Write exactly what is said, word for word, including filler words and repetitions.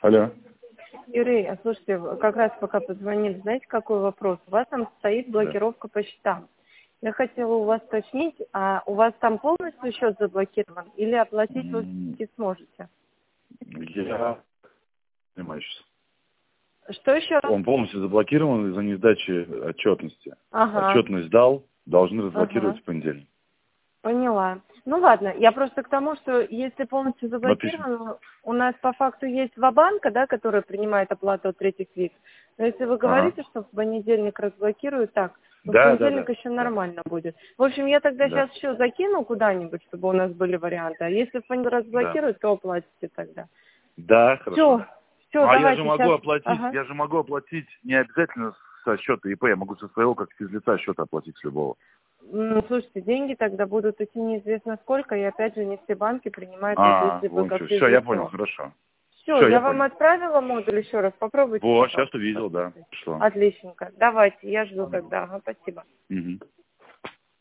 Алло. Юрий, а слушайте, как раз пока позвонили, знаете, какой вопрос? У вас там стоит блокировка по счетам. Я хотела у вас уточнить, а у вас там полностью счет заблокирован или оплатить вы не сможете? Я понимаю сейчас. Что еще раз? Он полностью заблокирован из-за несдачи отчетности. Ага. Отчетность дал, должны разблокировать Ага. в понедельник. Поняла. Ну ладно, я просто к тому, что если полностью Напишем. заблокирован, у нас по факту есть ва-банка, да, которая принимает оплату от третьих лиц. Но если вы Ага. говорите, что в понедельник разблокируют, так, ну в Да, да, понедельник да. еще Да. нормально будет. В общем, я тогда Да. сейчас еще закину куда-нибудь, чтобы у нас были варианты. А если в понедельник Да. разблокируют, то оплатите тогда. Да, хорошо. Все, все, Ну, а я же давайте могу сейчас. оплатить, Ага. я же могу оплатить не обязательно со счета ИП, я могу со своего, как физлица, счета оплатить с любого. М, Слушайте, деньги тогда будут идти неизвестно сколько, и опять же не все банки принимают, даже А, если вы вон как что. Все, я понял, физлицо. хорошо. Все, Все, я я вам понял. отправила модуль еще раз. Попробуйте, Вот, сейчас пожалуйста. увидел, да. Что? Отличненько. Давайте, я жду Мгм. тогда. Ага, спасибо. Мгм.